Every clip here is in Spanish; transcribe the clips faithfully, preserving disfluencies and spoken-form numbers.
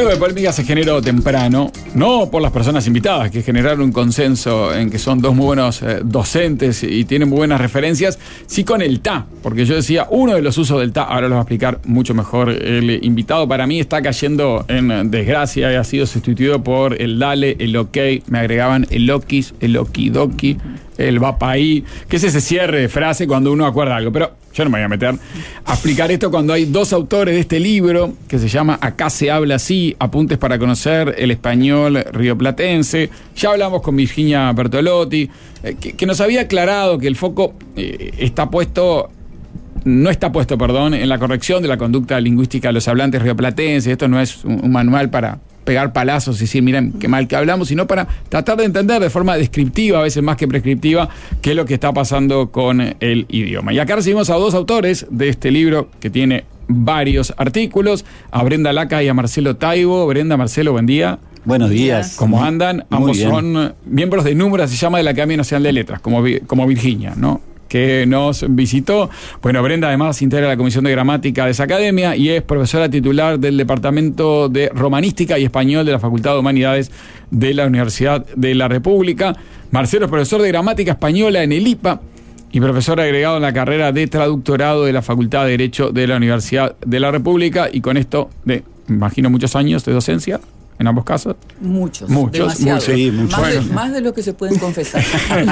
Algo de polémica se generó temprano, no por las personas invitadas, que generaron un consenso en que son dos muy buenos eh, docentes y tienen muy buenas referencias, sí con el T A, porque yo decía, uno de los usos del T A, ahora lo va a explicar mucho mejor el invitado, para mí está cayendo en desgracia y ha sido sustituido por el dale, el ok, me agregaban el okis, el okidoki, el va pa' ahí, que es ese cierre de frase cuando uno acuerda algo, pero yo no me voy a meter a explicar esto cuando hay dos autores de este libro que se llama Acá se habla así, apuntes para conocer el español rioplatense. Ya hablamos con Virginia Bertolotti, eh, que, que nos había aclarado que el foco eh, está puesto, no está puesto, perdón, en la corrección de la conducta lingüística de los hablantes rioplatenses. Esto no es un, un manual para pegar palazos y decir, miren qué mal que hablamos, sino para tratar de entender de forma descriptiva, a veces más que prescriptiva, qué es lo que está pasando con el idioma. Y acá recibimos a dos autores de este libro que tiene varios artículos, a Brenda Laca y a Marcelo Taibo. Brenda, Marcelo, buen día. Buenos días. ¿Cómo andan? Ambos son miembros de Número, se llama, de la Academia Nacional de Letras, como, como Virginia, ¿no?, que nos visitó. Bueno, Brenda además integra la Comisión de Gramática de esa academia y es profesora titular del Departamento de Romanística y Español de la Facultad de Humanidades de la Universidad de la República. Marcelo es profesor de Gramática Española en el I P A y profesor agregado en la carrera de Traductorado de la Facultad de Derecho de la Universidad de la República, y con esto de, imagino, muchos años de docencia. En ambos casos. Muchos. Muchos. Muchos. Sí, muchos. Más, Bueno. de, más de lo que se pueden confesar.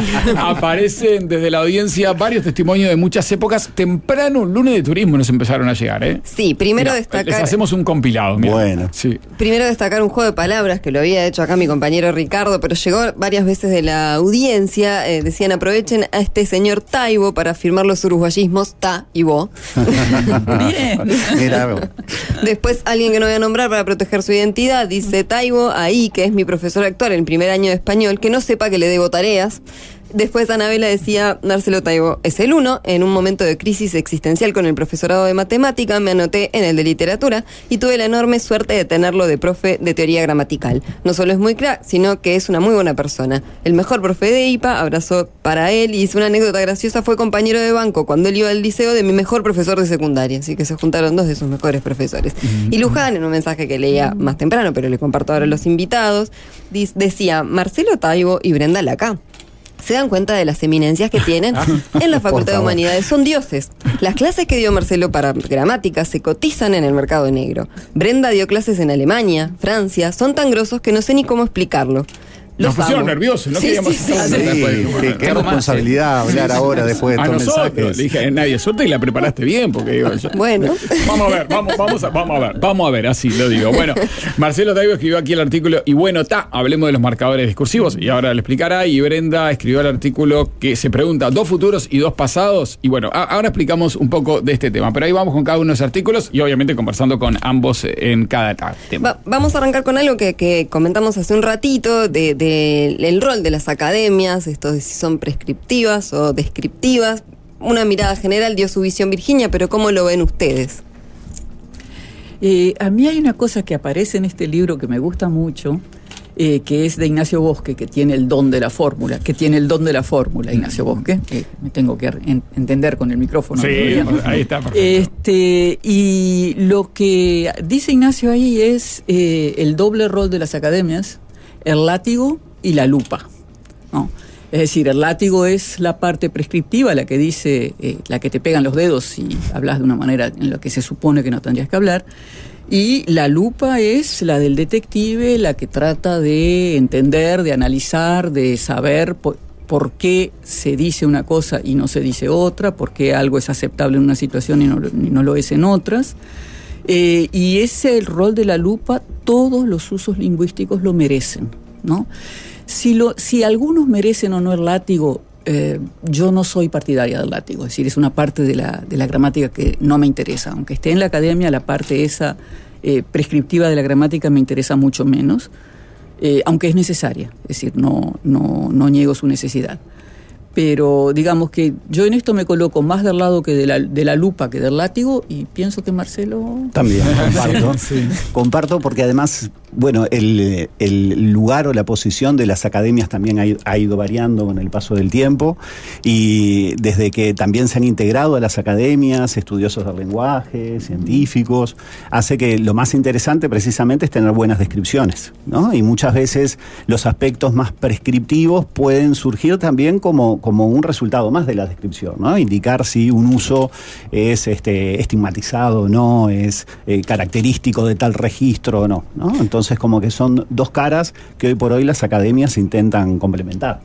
Aparecen desde la audiencia varios testimonios de muchas épocas. Temprano, un lunes de turismo nos empezaron a llegar, ¿eh? Sí, primero Mirá, destacar. les hacemos un compilado. Mirá. Bueno. Sí. Primero destacar un juego de palabras que lo había hecho acá mi compañero Ricardo, pero llegó varias veces de la audiencia. Eh, decían, aprovechen a este señor Taibo para firmar los uruguayismos ta y bo. Bien. Mira, Después alguien que no voy a nombrar para proteger su identidad dice, Taibo, ahí, que es mi profesor actual en primer año de español, que no sepa que le debo tareas. Después Anabela decía, Marcelo Taibo es el uno. En un momento de crisis existencial con el profesorado de matemática, me anoté en el de literatura y tuve la enorme suerte de tenerlo de profe de teoría gramatical. No solo es muy crack, sino que es una muy buena persona. El mejor profe de I P A, abrazo para él, y hizo una anécdota graciosa, fue compañero de banco cuando él iba al liceo de mi mejor profesor de secundaria, así que se juntaron dos de sus mejores profesores. Y Luján, en un mensaje que leía más temprano, pero le comparto ahora a los invitados, decía, Marcelo Taibo y Brenda Laca. ¿Se dan cuenta de las eminencias que tienen? En la Facultad de Humanidades son dioses. Las clases que dio Marcelo para gramática se cotizan en el mercado negro. Brenda dio clases en Alemania, Francia, son tan grosos que no sé ni cómo explicarlo. Nos pusieron nerviosos, no Sí, queríamos sí, sí, estar sí. después. Sí, Bueno, qué responsabilidad hablar ahora después de a estos nosotros, mensajes. le dije, nadie, suerte y la preparaste bien, porque digo, yo- Bueno. Vamos a ver, vamos, vamos, a, vamos a ver, vamos a ver, así lo digo. Bueno, Marcelo Taibo escribió aquí el artículo, y bueno, ta, hablemos de los marcadores discursivos, y ahora le explicará, y Brenda escribió el artículo que se pregunta, dos futuros y dos pasados, y bueno, a, ahora explicamos un poco de este tema, pero ahí vamos con cada uno de los artículos, y obviamente conversando con ambos en cada ta- tema. Va- vamos a arrancar con algo que, que comentamos hace un ratito, de, de el rol de las academias, esto de si son prescriptivas o descriptivas. Una mirada general dio su visión Virginia, pero ¿cómo lo ven ustedes? Eh, a mí hay una cosa que aparece en este libro que me gusta mucho, eh, que es de Ignacio Bosque, que tiene el don de la fórmula, que tiene el don de la fórmula, Ignacio Bosque, que me tengo que en- entender con el micrófono. Sí, todavía. ahí está, perfecto. Este, y lo que dice Ignacio ahí es eh, el doble rol de las academias, el látigo y la lupa, ¿no? Es decir, el látigo es la parte prescriptiva, la que dice, eh, la que te pegan los dedos si hablas de una manera en la que se supone que no tendrías que hablar, y la lupa es la del detective, la que trata de entender, de analizar, de saber por, por qué se dice una cosa y no se dice otra, por qué algo es aceptable en una situación y no, y no lo es en otras. Eh, y ese el rol de la lupa, todos los usos lingüísticos lo merecen, ¿no? Si, lo, si algunos merecen o no el látigo, eh, yo no soy partidaria del látigo, es decir, es una parte de la, de la gramática que no me interesa. Aunque esté en la academia, la parte esa eh, prescriptiva de la gramática me interesa mucho menos, eh, aunque es necesaria, es decir, no, no, no niego su necesidad. Pero digamos que yo en esto me coloco más del lado que de la, de la lupa que del látigo, y pienso que Marcelo... También comparto. Sí. Comparto porque además Bueno, el, el lugar o la posición de las academias también ha, ha ido variando con el paso del tiempo, y desde que también se han integrado a las academias estudiosos del lenguaje, científicos, hace que lo más interesante precisamente es tener buenas descripciones, ¿no? Y muchas veces los aspectos más prescriptivos pueden surgir también como, como un resultado más de la descripción, ¿no? Indicar si un uso es este, estigmatizado o no, es eh, característico de tal registro o no, ¿no? Entonces Entonces, como que son dos caras que hoy por hoy las academias intentan complementar.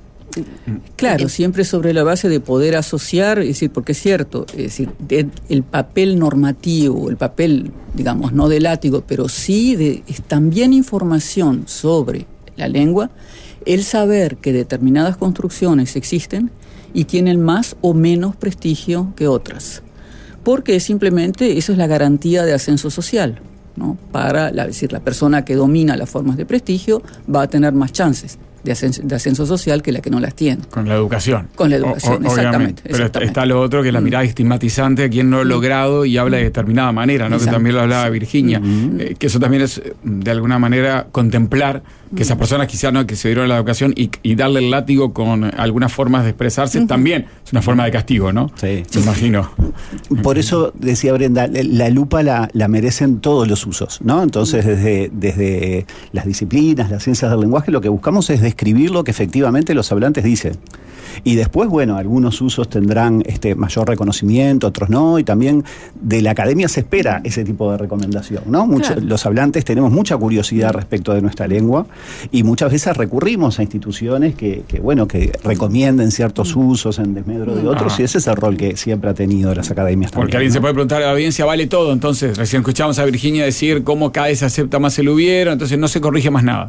Claro, siempre sobre la base de poder asociar, es decir, porque es cierto, es decir, de, el papel normativo, el papel, digamos, no de látigo, pero sí de es también información sobre la lengua, el saber que determinadas construcciones existen y tienen más o menos prestigio que otras, porque simplemente eso es la garantía de ascenso social, ¿no? Para la, es decir, la persona que domina las formas de prestigio va a tener más chances de ascenso, de ascenso social que la que no las tiene. Con la educación. Con la educación, o, o, exactamente. Pero exactamente. está lo otro, que es la mirada estigmatizante a quien no lo ha logrado y habla de determinada manera, ¿no? Que también lo hablaba Virginia. Uh-huh. Eh, que eso también es, de alguna manera, contemplar que esas personas quizás no que se dieron a la educación y, y darle el látigo con algunas formas de expresarse, uh-huh, también es una forma de castigo, ¿no? Sí. Me imagino. Por eso decía Brenda, la lupa la, la merecen todos los usos, ¿no? Entonces, desde, desde las disciplinas, las ciencias del lenguaje, lo que buscamos es describir lo que efectivamente los hablantes dicen. Y después, bueno, algunos usos tendrán este mayor reconocimiento, otros no, y también de la academia se espera ese tipo de recomendación, ¿no? Mucho, claro. Los hablantes tenemos mucha curiosidad respecto de nuestra lengua y muchas veces recurrimos a instituciones que, que bueno, que recomienden ciertos usos en desmedro de otros, ah. y ese es el rol que siempre ha tenido las academias también. Porque alguien, ¿no?, se puede preguntar a la audiencia, ¿vale todo? Entonces, recién escuchamos a Virginia decir cómo cada vez se acepta más el hubiera, entonces no se corrige más nada.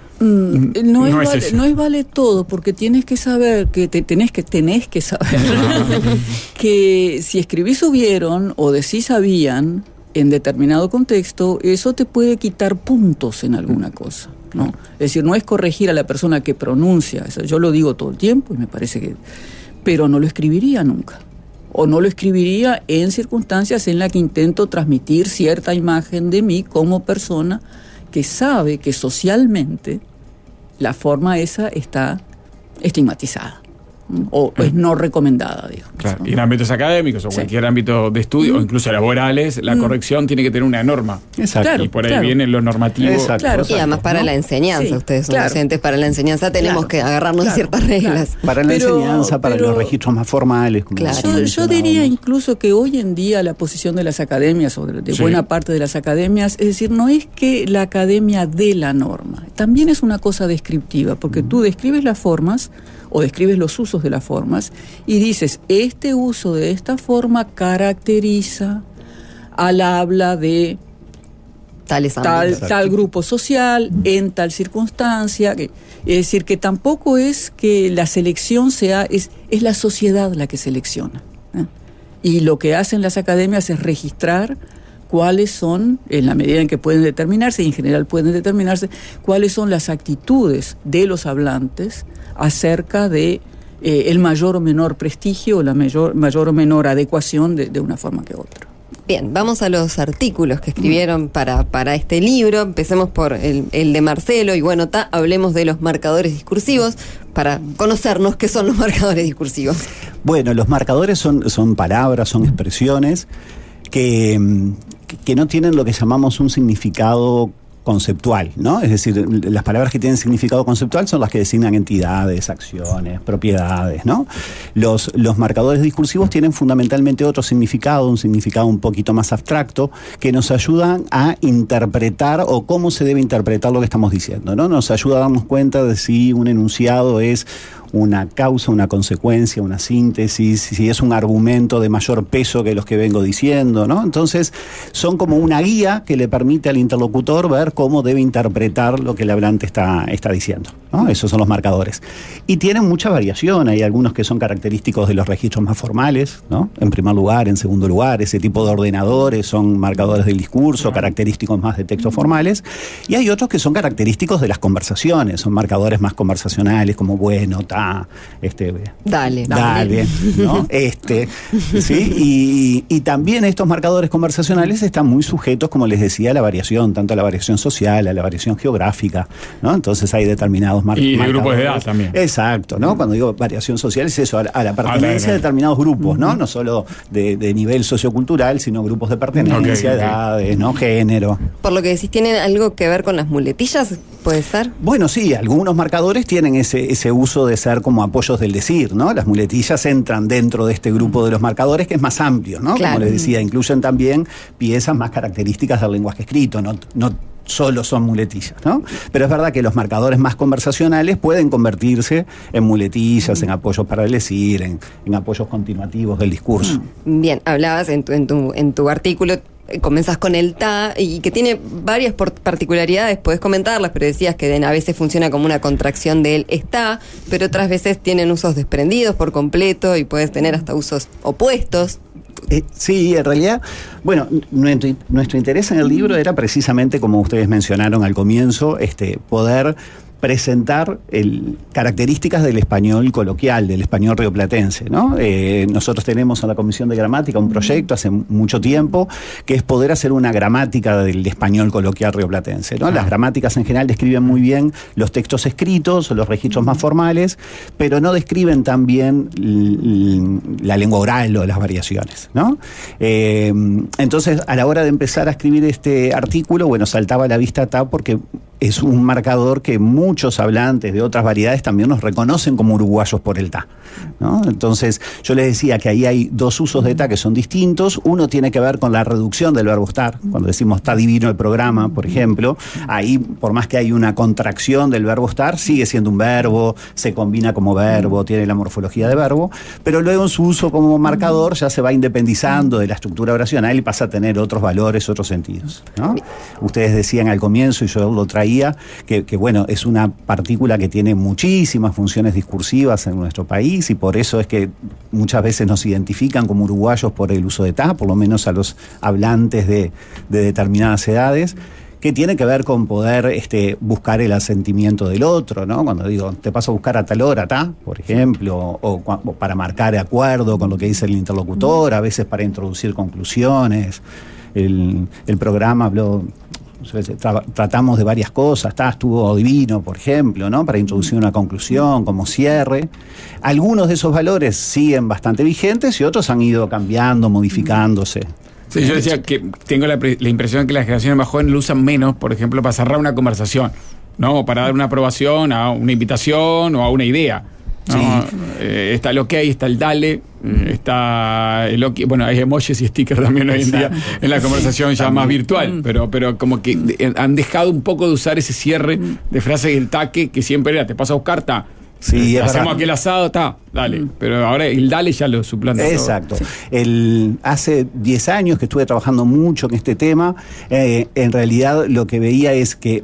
Mm, no, es no, es vale, no es vale todo, porque tienes que saber que te, tenés que tenés que saber que si escribís hubieron o decís habían en determinado contexto, eso te puede quitar puntos en alguna cosa, ¿no? Es decir, no es corregir a la persona que pronuncia, eso yo lo digo todo el tiempo y me parece que, pero no lo escribiría nunca. O no lo escribiría en circunstancias en las que intento transmitir cierta imagen de mí como persona que sabe que socialmente la forma esa está estigmatizada o es no recomendada, digamos. Claro, ¿no? Y en ámbitos académicos o sí. cualquier ámbito de estudio, mm. o incluso laborales, la mm. corrección tiene que tener una norma. Exacto. Claro, y por ahí claro. viene lo normativo. Exacto. Claro. Y además para ¿no? la enseñanza, sí, ustedes son claro. docentes, para la enseñanza tenemos claro. que agarrarnos claro. de ciertas reglas. Claro. Para la pero, enseñanza, para pero, los registros más formales. Como claro. Yo, yo diría incluso que hoy en día la posición de las academias, o de, de sí. buena parte de las academias, es decir, no es que la academia dé la norma, también es una cosa descriptiva, porque mm. tú describes las formas o describes los usos de las formas y dices, este uso de esta forma caracteriza al habla de Tales tal, tal grupo social, en tal circunstancia. Que, es decir, que tampoco es que la selección sea, es, es la sociedad la que selecciona, ¿eh? Y lo que hacen las academias es registrar cuáles son, en la medida en que pueden determinarse, y en general pueden determinarse, cuáles son las actitudes de los hablantes acerca de eh, el mayor o menor prestigio o la mayor, mayor o menor adecuación de, de una forma que otra. Bien, vamos a los artículos que escribieron para, para este libro. Empecemos por el, el de Marcelo y bueno, ta, hablemos de los marcadores discursivos para conocernos qué son los marcadores discursivos. Bueno, los marcadores son, son palabras, son expresiones que, que no tienen lo que llamamos un significado conceptual, ¿no? Es decir, las palabras que tienen significado conceptual son las que designan entidades, acciones, propiedades, ¿no? Los, los marcadores discursivos tienen fundamentalmente otro significado, un significado un poquito más abstracto, que nos ayudan a interpretar o cómo se debe interpretar lo que estamos diciendo, ¿no? Nos ayuda a darnos cuenta de si un enunciado es una causa, una consecuencia, una síntesis, si es un argumento de mayor peso que los que vengo diciendo, ¿no? Entonces, son como una guía que le permite al interlocutor ver cómo debe interpretar lo que el hablante está, está diciendo, ¿no? Esos son los marcadores. Y tienen mucha variación, hay algunos que son característicos de los registros más formales, ¿no? En primer lugar, en segundo lugar, ese tipo de ordenadores son marcadores del discurso, característicos más de textos formales, y hay otros que son característicos de las conversaciones, son marcadores más conversacionales, como bueno, tal, ta, este, Dale, dale, ¿no? Este, ¿sí? Y, y también estos marcadores conversacionales están muy sujetos, como les decía, a la variación, tanto a la variación social, a la variación geográfica, ¿no? Entonces hay determinados mar- y de marcadores. grupos de edad también. Exacto, ¿no? Cuando digo variación social es eso, a la, a la pertenencia ah, a determinados grupos, ¿no? No solo de, de nivel sociocultural, sino grupos de pertenencia, Okay, okay. edades, ¿no? Género. Por lo que decís, ¿tienen algo que ver con las muletillas? ¿Puede ser? Bueno, sí, algunos marcadores tienen ese, ese uso de ser como apoyos del decir, ¿no? Las muletillas entran dentro de este grupo de los marcadores, que es más amplio, ¿no? Claro. Como les decía, incluyen también piezas más características del lenguaje escrito, no, no solo son muletillas, ¿no? Pero es verdad que los marcadores más conversacionales pueden convertirse en muletillas, en apoyos para el decir, en, en apoyos continuativos del discurso. Bien, hablabas en tu, en tu, en tu artículo, eh, comenzás con el ta, y que tiene varias por- particularidades, podés comentarlas, pero decías que de- a veces funciona como una contracción del está, pero otras veces tienen usos desprendidos por completo y puedes tener hasta usos opuestos. Eh, sí, en realidad, bueno, nuestro, nuestro interés en el libro era precisamente, como ustedes mencionaron al comienzo, este, poder presentar el, características del español coloquial, del español rioplatense, ¿no? Eh, nosotros tenemos en la Comisión de Gramática un proyecto hace mucho tiempo que es poder hacer una gramática del español coloquial rioplatense, ¿no? Las gramáticas en general describen muy bien los textos escritos, los registros más formales, pero no describen tan bien l- l- la lengua oral o las variaciones, ¿no? Eh, entonces, a la hora de empezar a escribir este artículo, bueno, saltaba a la vista ta porque es un marcador que muchos hablantes de otras variedades también nos reconocen como uruguayos por el ta, ¿no? Entonces, yo les decía que ahí hay dos usos de ta que son distintos. Uno tiene que ver con la reducción del verbo estar. Cuando decimos está divino el programa, por ejemplo, ahí, por más que hay una contracción del verbo estar, sigue siendo un verbo, se combina como verbo, tiene la morfología de verbo, pero luego en su uso como marcador ya se va independizando de la estructura oracional y pasa a tener otros valores, otros sentidos, ¿no? Ustedes decían al comienzo, y yo lo traía, que, que bueno, es una partícula que tiene muchísimas funciones discursivas en nuestro país y por eso es que muchas veces nos identifican como uruguayos por el uso de ta, por lo menos a los hablantes de, de determinadas edades, que tiene que ver con poder este, buscar el asentimiento del otro, ¿no? Cuando digo, te paso a buscar a tal hora, ta, por ejemplo, o, o, o para marcar de acuerdo con lo que dice el interlocutor, a veces para introducir conclusiones. El, el programa habló... Tra- tratamos de varias cosas, está, estuvo divino, por ejemplo, ¿no? Para introducir una conclusión como cierre. Algunos de esos valores siguen bastante vigentes y otros han ido cambiando, modificándose. Sí, yo decía que tengo la, la impresión que las generaciones más jóvenes lo usan menos, por ejemplo, para cerrar una conversación, ¿no? O para dar una aprobación a una invitación o a una idea, ¿no? Sí. Eh, está el ok, está el dale, eh, está el ok, bueno, hay emojis y stickers también hoy en día en la conversación ya más virtual, pero, pero como que de- han dejado un poco de usar ese cierre de frase y el taque que siempre era, te paso a buscar, ta. Sí, es hacemos verdad. aquí el asado, está, dale. Pero ahora el dale ya lo suplanta todo. Exacto. El, hace diez años que estuve trabajando mucho en este tema, eh, en realidad lo que veía es que,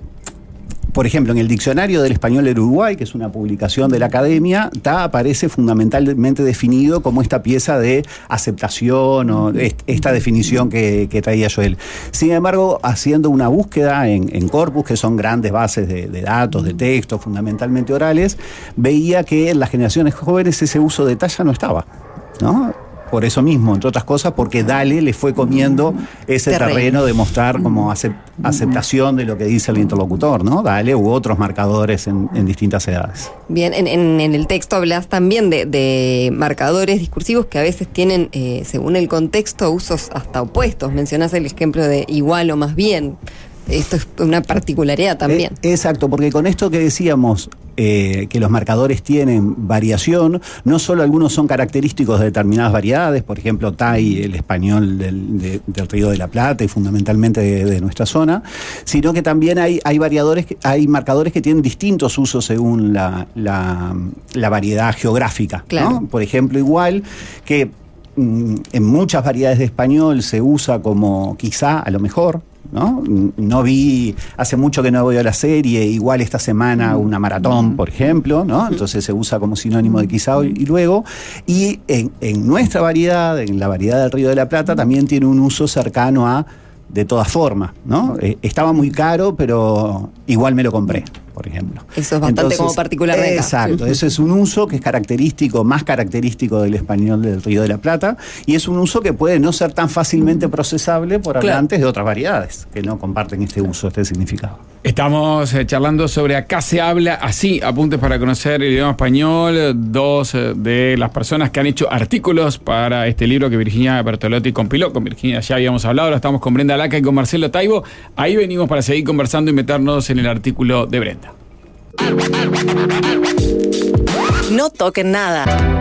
por ejemplo, en el Diccionario del Español del Uruguay, que es una publicación de la Academia, ta aparece fundamentalmente definido como esta pieza de aceptación o est- esta definición que, que traía Joel. Sin embargo, haciendo una búsqueda en, en corpus, que son grandes bases de, de datos, de textos, fundamentalmente orales, veía que en las generaciones jóvenes ese uso de ta ya no estaba, ¿no? Por eso mismo, entre otras cosas, porque Dale le fue comiendo ese Terreno. terreno de mostrar como acep- aceptación de lo que dice el interlocutor, ¿no? Dale u otros marcadores en, en distintas edades. Bien, en, en, en el texto hablas también de, de marcadores discursivos que a veces tienen, eh, según el contexto, usos hasta opuestos. Mencionás el ejemplo de igual o más bien. Esto es una particularidad también. Eh, exacto, porque con esto que decíamos, eh, que los marcadores tienen variación, no solo algunos son característicos de determinadas variedades, por ejemplo, Tai, el español del, de- del Río de la Plata y fundamentalmente de, de nuestra zona, sino que también hay, hay variadores, que- hay marcadores que tienen distintos usos según la, la, la variedad geográfica, Claro. ¿no? Por ejemplo, igual que mm, en muchas variedades de español se usa como quizá, a lo mejor, ¿no? No vi, hace mucho que no voy a la serie, igual esta semana una maratón, por ejemplo, ¿no? Entonces se usa como sinónimo de quizá y luego. Y en, en nuestra variedad, en la variedad del Río de la Plata, también tiene un uso cercano a de todas formas, ¿no? Eh, estaba muy caro, pero igual me lo compré. por ejemplo. Eso es bastante Entonces, como particular de acá. Exacto, Sí. ese es un uso que es característico, más característico del español del Río de la Plata, y es un uso que puede no ser tan fácilmente procesable por Claro. hablantes de otras variedades que no comparten este uso, este significado. Estamos eh, charlando sobre Acá se habla así, apuntes para conocer el idioma español, dos eh, de las personas que han hecho artículos para este libro que Virginia Bertolotti compiló. Con Virginia ya habíamos hablado, ahora estamos con Brenda Laca y con Marcelo Taibo. Ahí venimos para seguir conversando y meternos en el artículo de Brenda. No toquen nada.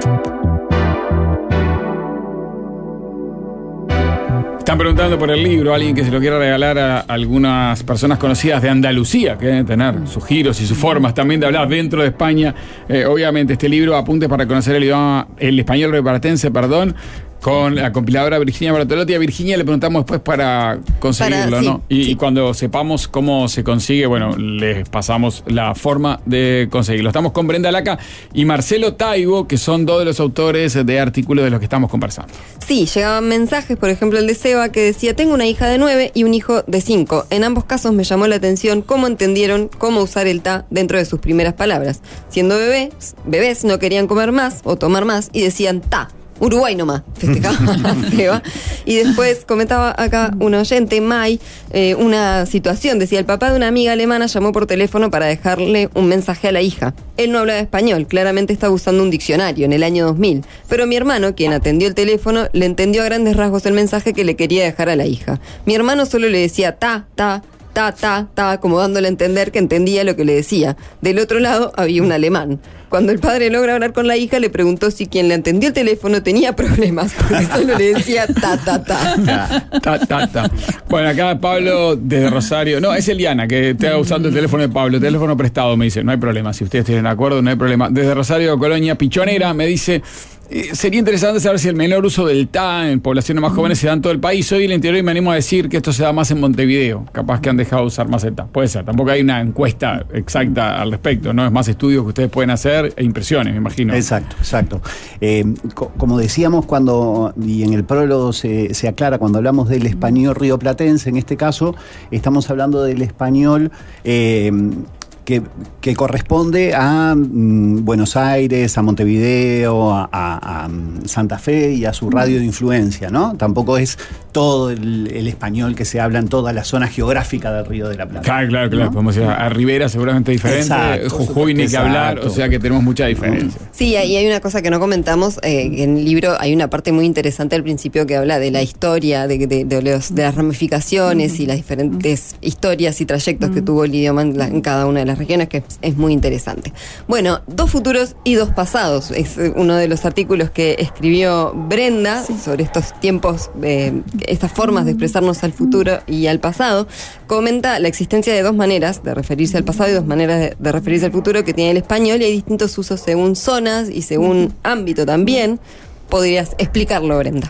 Están preguntando por el libro, alguien que se lo quiera regalar a algunas personas conocidas de Andalucía, que deben tener sus giros y sus formas también de hablar dentro de España. Eh, obviamente este libro, apuntes para conocer el idioma, el español rioplatense, perdón, con la compiladora Virginia Bertolotti. A Virginia le preguntamos después para conseguirlo, Para, sí, ¿no? Y, sí. y cuando sepamos cómo se consigue, bueno, les pasamos la forma de conseguirlo. Estamos con Brenda Laca y Marcelo Taibo, que son dos de los autores de artículos de los que estamos conversando. Sí, llegaban mensajes, por ejemplo el de Seba, que decía: tengo una hija de nueve y un hijo de cinco. En ambos casos me llamó la atención cómo entendieron cómo usar el ta dentro de sus primeras palabras. Siendo bebés, bebés no querían comer más o tomar más y decían ta. Uruguay nomás, festejaba Seba. Y después comentaba acá un oyente, Mai, eh, una situación. Decía: el papá de una amiga alemana llamó por teléfono para dejarle un mensaje a la hija. Él no hablaba español, claramente estaba usando un diccionario en el año dos mil. Pero mi hermano, quien atendió el teléfono, le entendió a grandes rasgos el mensaje que le quería dejar a la hija. Mi hermano solo le decía ta, ta, ta, ta, ta, como dándole a entender que entendía lo que le decía. Del otro lado había un alemán. Cuando el padre logra hablar con la hija, le preguntó si quien le atendió el teléfono tenía problemas, porque solo le decía ta, ta, ta. Ta, ta, ta. Bueno, acá Pablo desde Rosario. No, es Eliana que está usando el teléfono de Pablo. Teléfono prestado, me dice. No hay problema. Si ustedes tienen acuerdo, no hay problema. Desde Rosario, Colonia Pichonera, me dice: eh, sería interesante saber si el menor uso del ta en poblaciones más jóvenes se da en todo el país. Soy del interior y me animo a decir que esto se da más en Montevideo. Capaz que han dejado de usar más el ta. Puede ser. Tampoco hay una encuesta exacta al respecto, ¿no? Es más estudios que ustedes pueden hacer e impresiones, me imagino. Exacto, exacto. Eh, co- como decíamos cuando, y en el prólogo se, se aclara, cuando hablamos del español rioplatense, en este caso, estamos hablando del español eh, que, que corresponde a mm, Buenos Aires, a Montevideo, a, a, a Santa Fe y a su radio de influencia, ¿no? Tampoco es todo el, el español que se habla en toda la zona geográfica del Río de la Plata. Claro, claro, claro. ¿No? Podemos ir a, a Rivera, seguramente diferente. Exacto, Jujuy ni que exacto. hablar, o sea que tenemos mucha diferencia. Sí, y hay una cosa que no comentamos, eh, que en el libro hay una parte muy interesante al principio que habla de la historia, de, de, de, los, de las ramificaciones y las diferentes historias y trayectos que tuvo el idioma en, la, en cada una de las regiones, que es, es muy interesante. Bueno, dos futuros y dos pasados. Es uno de los artículos que escribió Brenda sí. sobre estos tiempos, eh, estas formas de expresarnos al futuro y al pasado. Comenta la existencia de dos maneras de referirse al pasado y dos maneras de, de referirse al futuro que tiene el español, y hay distintos usos según zonas y según ámbito también. ¿Podrías explicarlo, Brenda?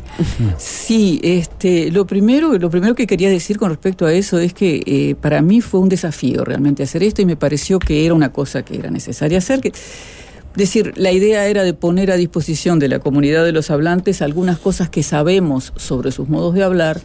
Sí, este, lo primero, lo primero que quería decir con respecto a eso es que eh, para mí fue un desafío realmente hacer esto, y me pareció que era una cosa que era necesaria hacer. Que, decir, la idea era de poner a disposición de la comunidad de los hablantes algunas cosas que sabemos sobre sus modos de hablar,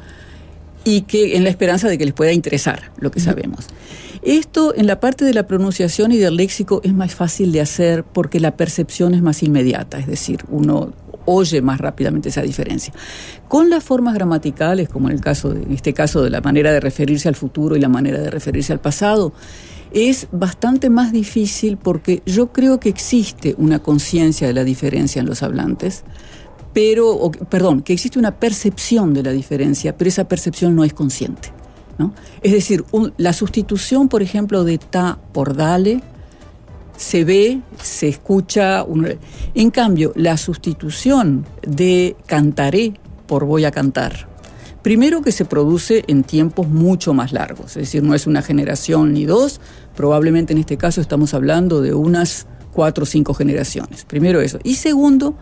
y que en la esperanza de que les pueda interesar lo que sabemos. Esto en la parte de la pronunciación y del léxico es más fácil de hacer porque la percepción es más inmediata, es decir, uno oye más rápidamente esa diferencia. Con las formas gramaticales, como en el caso de, en este caso de la manera de referirse al futuro y la manera de referirse al pasado, es bastante más difícil porque yo creo que existe una conciencia de la diferencia en los hablantes, pero, o, perdón, que existe una percepción de la diferencia, pero esa percepción no es consciente, ¿no? Es decir, un, la sustitución, por ejemplo, de ta por dale, se ve, se escucha. Un, en cambio, la sustitución de cantaré por voy a cantar, primero que se produce en tiempos mucho más largos, es decir, no es una generación ni dos, probablemente en este caso estamos hablando de unas cuatro o cinco generaciones. Primero eso. Y segundo,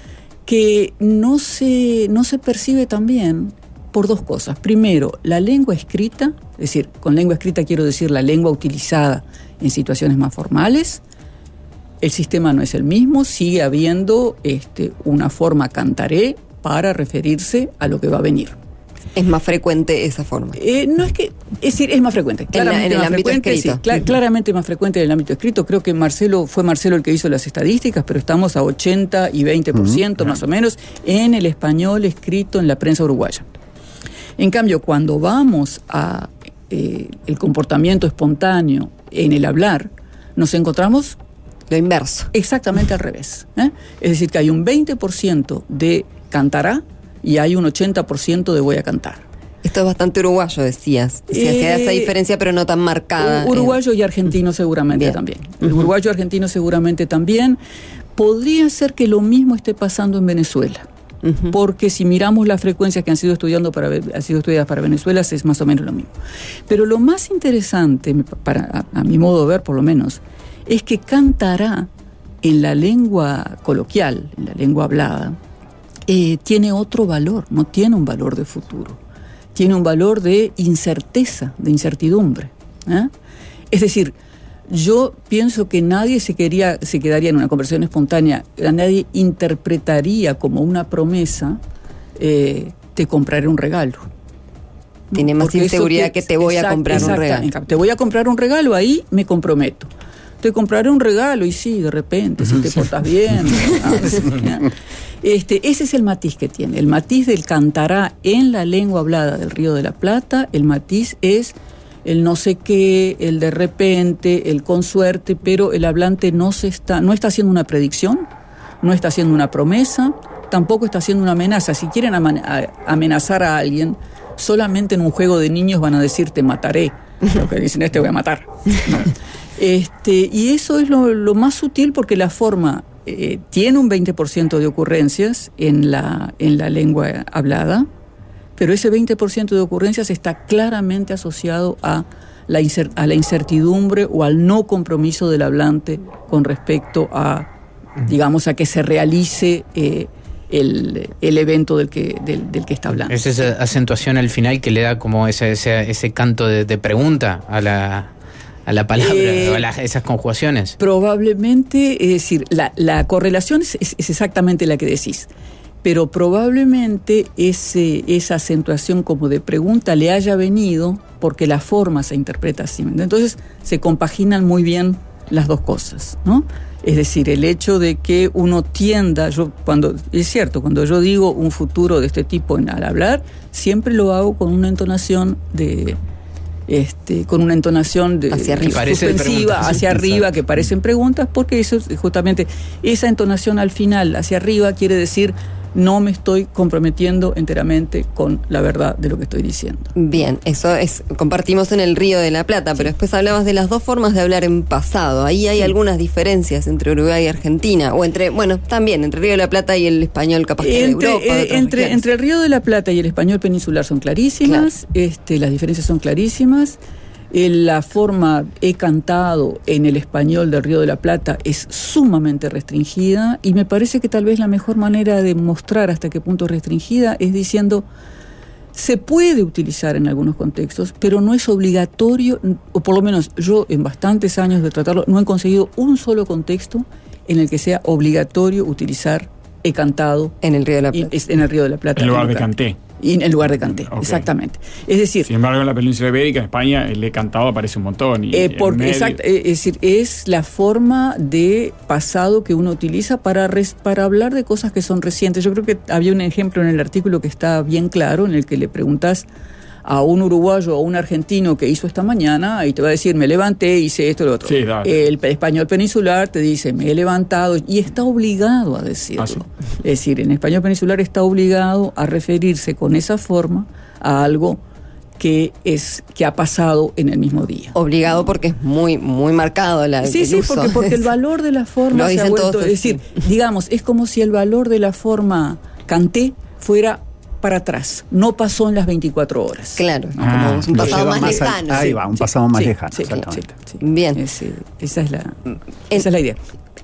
que no se, no se percibe también por dos cosas. Primero, la lengua escrita, es decir, con lengua escrita quiero decir la lengua utilizada en situaciones más formales. El sistema no es el mismo, sigue habiendo este, una forma cantaré para referirse a lo que va a venir. Es más frecuente esa forma. Eh, no es que, es decir, es más frecuente. Claramente en, la, en el más ámbito frecuente, escrito. Sí, cl- claramente más frecuente en el ámbito escrito. Creo que Marcelo, fue Marcelo el que hizo las estadísticas, pero estamos a ochenta y veinte por ciento uh-huh. más o menos en el español escrito en la prensa uruguaya. En cambio, cuando vamos a eh, el comportamiento espontáneo en el hablar, nos encontramos lo inverso. Exactamente al revés. ¿eh? Es decir, que hay un veinte por ciento de cantará y hay un ochenta por ciento de voy a cantar. Esto es bastante uruguayo, decías. O sea, eh, se da esa diferencia, pero no tan marcada. Uruguayo en... y argentino seguramente Bien. también. El uh-huh. uruguayo y argentino seguramente también. Podría ser que lo mismo esté pasando en Venezuela. Uh-huh. Porque si miramos las frecuencias que han sido, estudiando para, han sido estudiadas para Venezuela, es más o menos lo mismo. Pero lo más interesante, para, a, a mi modo de ver por lo menos, es que cantará en la lengua coloquial, en la lengua hablada, eh, tiene otro valor, no tiene un valor de futuro, tiene un valor de incerteza, de incertidumbre. ¿eh? Es decir, yo pienso que nadie se, quería, se quedaría en una conversación espontánea, nadie interpretaría como una promesa, eh, te compraré un regalo. Tiene más Porque inseguridad que, que te voy exact, a comprar exact, un regalo. Te voy a comprar un regalo, ahí me comprometo. Te compraré un regalo y sí, de repente, si te portas bien. este, ese es el matiz que tiene. El matiz del cantará en la lengua hablada del Río de la Plata, el matiz es el no sé qué, el de repente, el con suerte, pero el hablante no, se está, no está haciendo una predicción, no está haciendo una promesa, tampoco está haciendo una amenaza. Si quieren amenazar a alguien, solamente en un juego de niños van a decir te mataré. Lo que dicen es te voy a matar. No. Este, y eso es lo, lo más sutil porque la forma eh, tiene un veinte por ciento de ocurrencias en la, en la lengua hablada, pero ese veinte por ciento de ocurrencias está claramente asociado a la, incer- a la incertidumbre o al no compromiso del hablante con respecto a, digamos, a que se realice eh, el, el evento del que, del, del que está hablando. Es esa acentuación al final que le da como ese, ese, ese canto de, de pregunta a la... a la palabra, eh, o a las, esas conjugaciones. Probablemente, es decir, la, la correlación es, es, es exactamente la que decís, pero probablemente ese, esa acentuación como de pregunta le haya venido porque la forma se interpreta así. Entonces se compaginan muy bien las dos cosas, ¿no? Es decir, el hecho de que uno tienda, yo cuando es cierto, cuando yo digo un futuro de este tipo en, al hablar, siempre lo hago con una entonación de... Este, con una entonación de, hacia arriba, suspensiva, hacia sí, arriba, exacto. Que parecen preguntas, porque eso es justamente esa entonación al final, hacia arriba, quiere decir no me estoy comprometiendo enteramente con la verdad de lo que estoy diciendo. Bien, eso es, compartimos en el Río de la Plata, sí. Pero después hablabas de las dos formas de hablar en pasado. Ahí hay sí. algunas diferencias entre Uruguay y Argentina, o entre, bueno, también entre el Río de la Plata y el español capaz que entre, de Europa. Eh, de entre, entre el Río de la Plata y el español peninsular son clarísimas, claro. este, las diferencias son clarísimas. La forma he cantado en el español del Río de la Plata es sumamente restringida y me parece que tal vez la mejor manera de mostrar hasta qué punto es restringida es diciendo se puede utilizar en algunos contextos, pero no es obligatorio, o por lo menos yo en bastantes años de tratarlo no he conseguido un solo contexto en el que sea obligatorio utilizar he cantado en el Río de la Plata. En el Río de la Plata. En lugar de canté. Y en lugar de canté, okay. Exactamente. Es decir, sin embargo, en la península ibérica, en España, el he cantado aparece un montón. Y eh, porque, exacto, es decir, es la forma de pasado que uno utiliza para, res, para hablar de cosas que son recientes. Yo creo que había un ejemplo en el artículo que está bien claro, en el que le preguntas a un uruguayo o a un argentino que hizo esta mañana y te va a decir, me levanté, hice esto y lo otro. Sí, el español peninsular te dice, me he levantado, y está obligado a decirlo. Ah, sí. Es decir, en español peninsular está obligado a referirse con esa forma a algo que es que ha pasado en el mismo día. Obligado porque es muy muy marcado la Sí, el sí, uso. porque, porque el valor de la forma se ha vuelto, es decir, digamos, es como si el valor de la forma canté fuera para atrás, no pasó en las veinticuatro horas. Claro, ¿no? Ah, como un pasado más, más lejano. Ahí sí. va, un pasado más sí, lejano. Sí, exactamente. Sí, sí. Bien. Es, esa, es la, en, esa es la idea.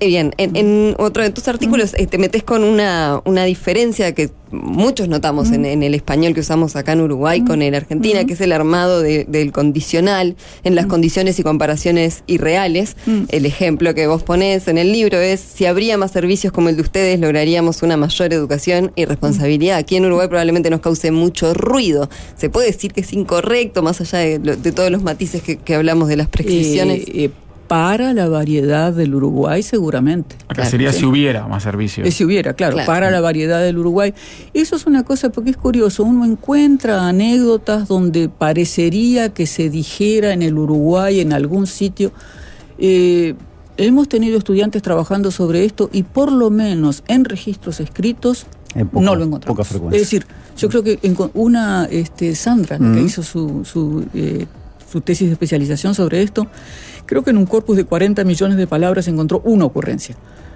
Bien, en, en otro de tus artículos eh, te metes con una, una diferencia que muchos notamos mm. en, en el español que usamos acá en Uruguay mm. con el argentino, mm. que es el armado de, del condicional en las mm. condiciones y comparaciones irreales. Mm. El ejemplo que vos ponés en el libro es: si habría más servicios como el de ustedes, lograríamos una mayor educación y responsabilidad. Aquí en Uruguay probablemente nos cause mucho ruido. ¿Se puede decir que es incorrecto, más allá de, de todos los matices que, que hablamos de las prescripciones? Eh, eh, Para la variedad del Uruguay, seguramente. Acá claro, sería ¿sí? si hubiera más servicios. Eh, si hubiera, claro, claro, para la variedad del Uruguay. Eso es una cosa, porque es curioso, uno encuentra anécdotas donde parecería que se dijera en el Uruguay, en algún sitio. Eh, hemos tenido estudiantes trabajando sobre esto y por lo menos en registros escritos en poca, no lo encontramos. Poca frecuencia. Es decir, yo creo que en una, este, Sandra, la mm. que hizo su, su, eh, su tesis de especialización sobre esto, creo que en un corpus de cuarenta millones de palabras encontró una ocurrencia.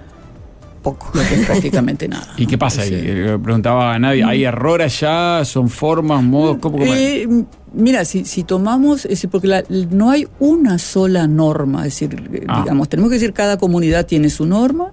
Poco, lo que es prácticamente nada. ¿Y qué pasa ahí? Sí. Eh, preguntaba a nadie, ¿hay errores ya? ¿Son formas, modos? ¿Cómo, cómo eh, mira, si, si tomamos, es decir, porque la, no hay una sola norma, es decir, ah. digamos, tenemos que decir cada comunidad tiene su norma.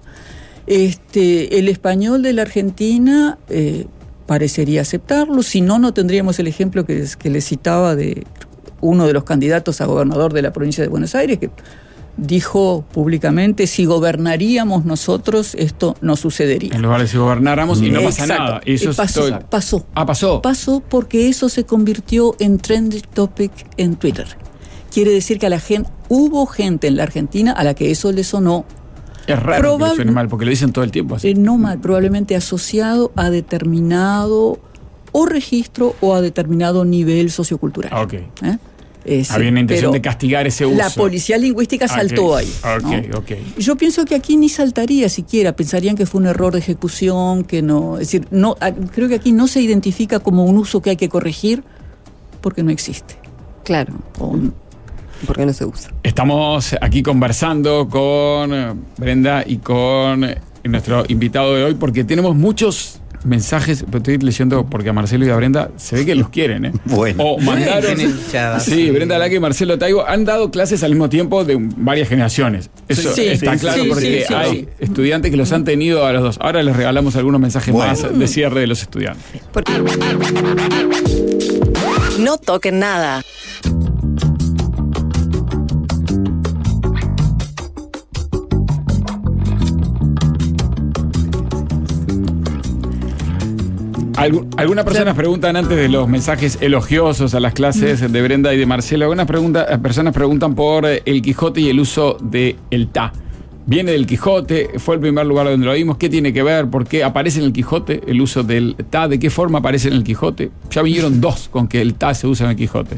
Este, el español de la Argentina eh, parecería aceptarlo, si no, no tendríamos el ejemplo que, que les citaba de uno de los candidatos a gobernador de la provincia de Buenos Aires, que dijo públicamente: si gobernaríamos nosotros, esto no sucedería. En lugar de si gobernáramos y no pasa Exacto. nada. Y eso eh, pasó, es todo... pasó. Ah, pasó. Pasó porque eso se convirtió en trending topic en Twitter. Quiere decir que a la gente, hubo gente en la Argentina a la que eso le sonó. Es raro que le suene mal, porque lo dicen todo el tiempo así. Eh, no mal, probablemente asociado a determinado o registro o a determinado nivel sociocultural. Ah, ok. ¿Eh? Ese, había una intención de castigar ese uso. La policía lingüística saltó okay. ahí. Okay, ¿no? okay. Yo pienso que aquí ni saltaría siquiera, pensarían que fue un error de ejecución, que no, es decir, no, creo que aquí no se identifica como un uso que hay que corregir porque no existe. Claro. O, porque no se usa. Estamos aquí conversando con Brenda y con nuestro invitado de hoy porque tenemos muchos mensajes, pero estoy leyendo porque a Marcelo y a Brenda se ve que los quieren, ¿eh? Bueno. O mandaron. Sí, Brenda Laque y Marcelo Taibo han dado clases al mismo tiempo de varias generaciones. Eso sí, está sí, claro sí, porque sí, sí, hay sí. estudiantes que los han tenido a los dos. Ahora les regalamos algunos mensajes bueno. más de cierre de los estudiantes. Porque... No toquen nada. Algunas personas preguntan antes de los mensajes elogiosos a las clases de Brenda y de Marcelo. Algunas pregunta, personas preguntan por el Quijote y el uso del ta. Viene del Quijote, fue el primer lugar donde lo vimos. ¿Qué tiene que ver? ¿Por qué aparece en el Quijote el uso del ta? ¿De qué forma aparece en el Quijote? Ya vinieron dos con que el ta se usa en el Quijote.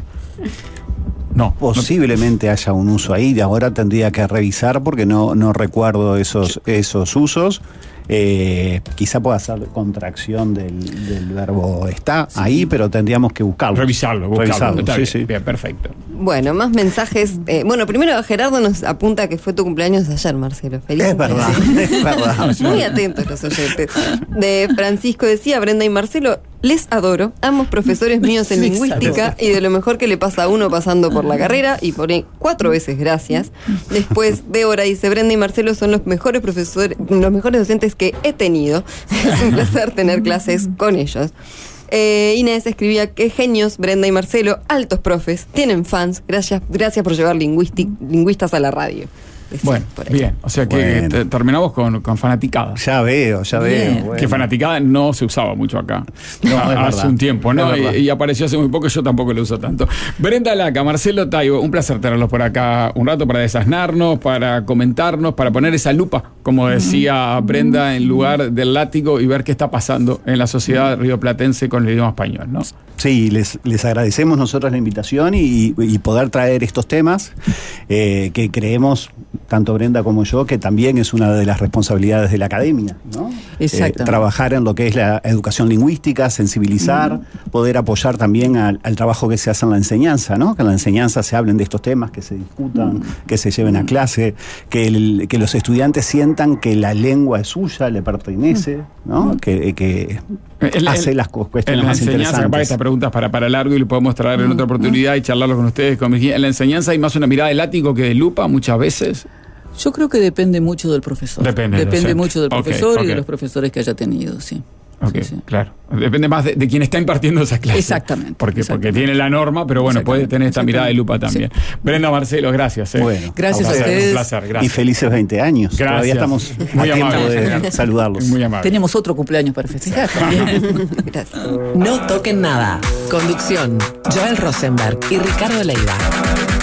No. Posiblemente no. haya un uso ahí. De ahora tendría que revisar porque no, no recuerdo esos, esos usos. Eh, quizá pueda ser contracción del, del verbo está sí. ahí, pero tendríamos que buscarlo. Revisarlo, buscarlo. Revisarlo. Está Sí, bien, sí. bien, perfecto. Bueno, más mensajes. Eh, bueno, primero Gerardo nos apunta que fue tu cumpleaños ayer, Marcelo. Feliz Es cumpleaños. verdad, es verdad. Muy atentos los oyentes. De Francisco decía: Brenda y Marcelo, les adoro, ambos profesores míos en lingüística y de lo mejor que le pasa a uno pasando por la carrera, y pone cuatro veces gracias. Después Débora dice: Brenda y Marcelo son los mejores profesores, los mejores docentes que he tenido. Es un placer tener clases con ellos. Eh, Inés escribía: qué genios Brenda y Marcelo, altos profes, tienen fans, gracias, gracias por llevar lingüistas a la radio. Decía, bueno, bien, o sea que bueno. te, terminamos con, con fanaticada. Ya veo, ya Bien. veo. Bueno. Que fanaticada no se usaba mucho acá. No, a, es hace verdad. un tiempo, ¿no? Es verdad. Y, y apareció hace muy poco, yo tampoco lo uso tanto. Brenda Laca, Marcelo Taibo, un placer tenerlos por acá un rato para desasnarnos, para comentarnos, para poner esa lupa, como decía Brenda, en lugar del látigo y ver qué está pasando en la sociedad rioplatense con el idioma español, ¿no? Sí, les, les agradecemos nosotros la invitación y, y poder traer estos temas eh, que creemos, tanto Brenda como yo, que también es una de las responsabilidades de la academia, ¿no? Exacto. Eh, trabajar en lo que es la educación lingüística, sensibilizar, mm. poder apoyar también al, al trabajo que se hace en la enseñanza, ¿no? Que en la enseñanza se hablen de estos temas, que se discutan, mm. que se lleven a clase, que, el, que los estudiantes sientan que la lengua es suya, le pertenece, ¿no? Mm. Que, que el, hace el, las cuestiones en más la enseñanza, capaz estas preguntas para, para largo y lo podemos traer en otra oportunidad y charlarlo con ustedes. Con Virginia. En la enseñanza hay más una mirada de látigo que de lupa muchas veces. Yo creo que depende mucho del profesor. Depende del Depende docente. mucho del Ok, profesor ok. y de los profesores que haya tenido, sí. Ok, Sí, sí. claro. Depende más de, de quien está impartiendo esas clases. Exactamente, Porque, exactamente. porque tiene la norma, pero bueno, puede tener esta mirada de lupa también. Sí. Brenda, Marcelo, gracias. eh. Bueno, Gracias Un a placer, ustedes. Un placer, Y gracias. felices veinte años. Gracias. Todavía estamos Muy a tiempo amable. de saludarlos. Muy amable. Tenemos otro cumpleaños para festejar también. Gracias. No toquen nada. Conducción, Joel Rosenberg y Ricardo Leiva.